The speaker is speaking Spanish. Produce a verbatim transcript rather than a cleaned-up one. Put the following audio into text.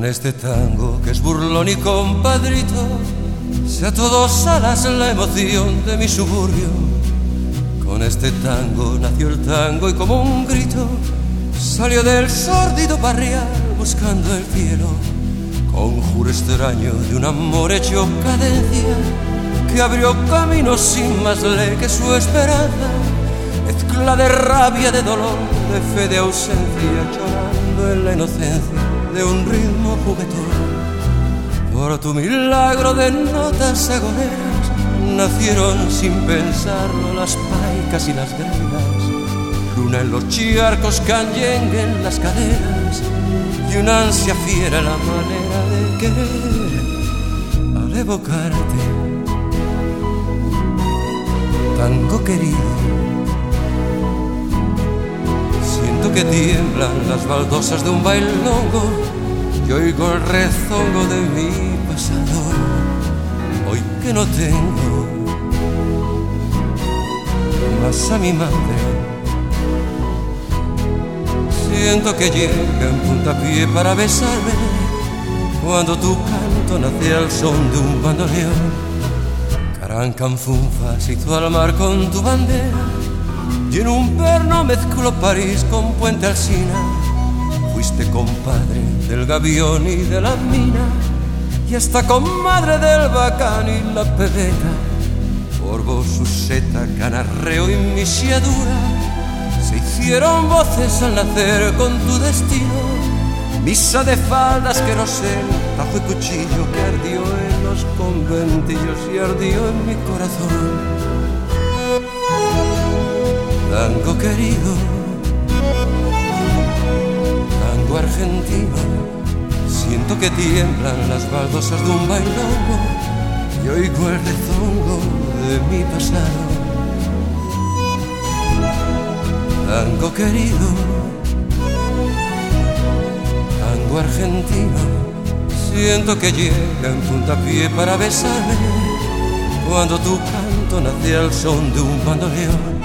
Con este tango que es burlón y compadrito, sea todos alas la emoción de mi suburbio. Con este tango nació el tango y como un grito salió del sórdido barrial buscando el cielo. Conjuro extraño de un amor hecho cadencia que abrió camino sin más ley que su esperanza. Mezcla de rabia, de dolor, de fe, de ausencia, llorando en la inocencia de un ritmo juguetón. Por tu milagro de notas agoneras nacieron sin pensarlo las paicas y las gregas. Luna en los charcos, canyengue en las caderas y una ansia fiera la manera de querer. Al evocarte, tango querido, siento que tiemblan las baldosas de un bailongo y oigo el rezongo de mi pasado. Hoy que no tengo más a mi madre, siento que llega en puntapié para besarme cuando tu canto nace al son de un bandoneón. Carancanfunfa se hizo al mar con tu bandera y en un perno mezcló París con Puente Alsina. Fuiste compadre del gavión y de la mina y hasta comadre del bacán y la pebeta. Por vos Suseta, Canarreo y Misiadura se hicieron voces al nacer con tu destino. Misa de faldas, querosén, tajo y cuchillo que ardió en los conventillos y ardió en mi corazón. Tango querido, tango argentino, siento que tiemblan las baldosas de un bailongo y oigo el rezongo de mi pasado. Tango querido, tango argentino, siento que llega en puntapié para besarme cuando tu canto nace al son de un bandoneón.